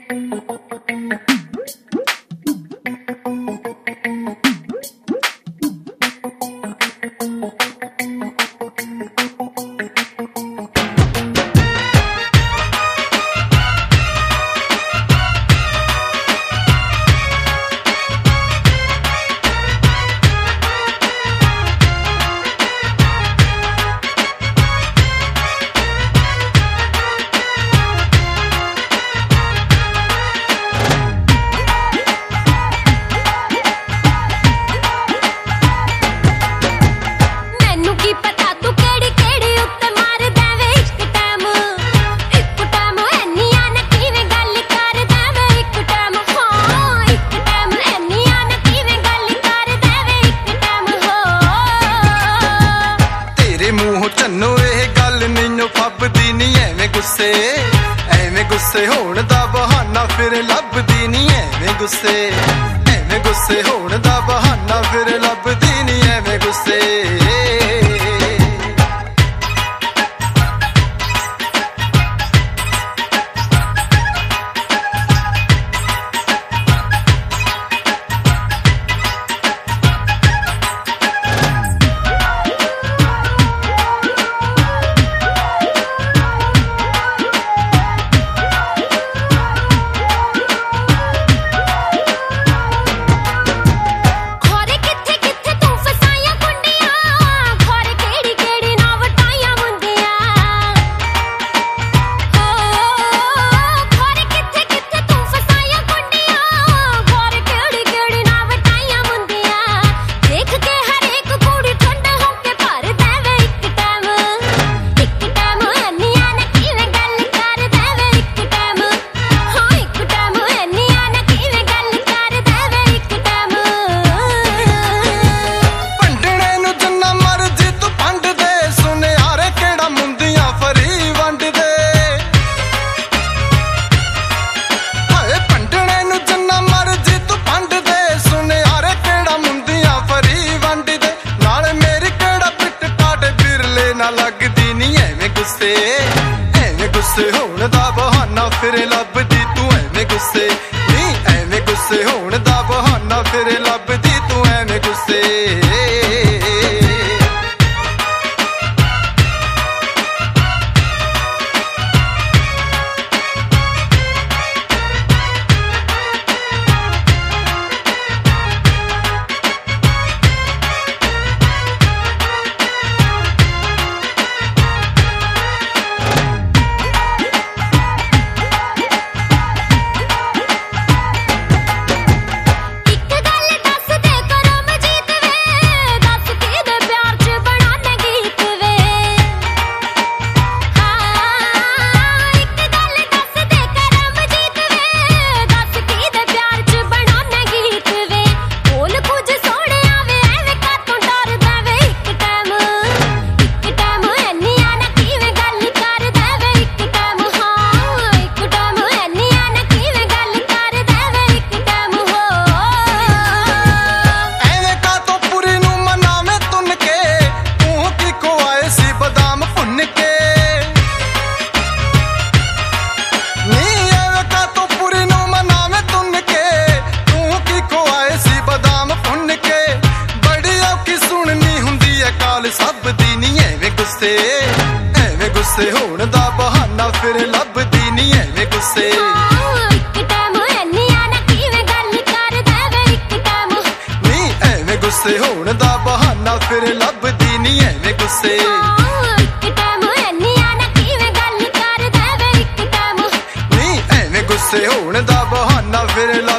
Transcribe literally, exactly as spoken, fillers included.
गुस्से एवें गुस्से होण दा बहाना फिर लभदी नी एवें गुस्से एवें गुस्से होण दा बहाना फिर लभदी नी एवें गुस्से लगदी नी एवें गुस्से एवें गुस्से होण दा बहाना फिर लभदी तू एवें गुस्से नी एवें गुस्से होण दा बहाना फिर लभदी तू एवें गुस्से एवें गुस्से होण दा बहाना फिर लभदी नी एवें गुस्से इक टाइम एनिया ना किवें गल करदा वे इक टाइम नी एवें गुस्से होण दा बहाना फिर लभदी नी एवें गुस्से इक टाइम एनिया ना किवें गल करदा वे इक टाइम नी एवें गुस्से होण दा बहाना फिर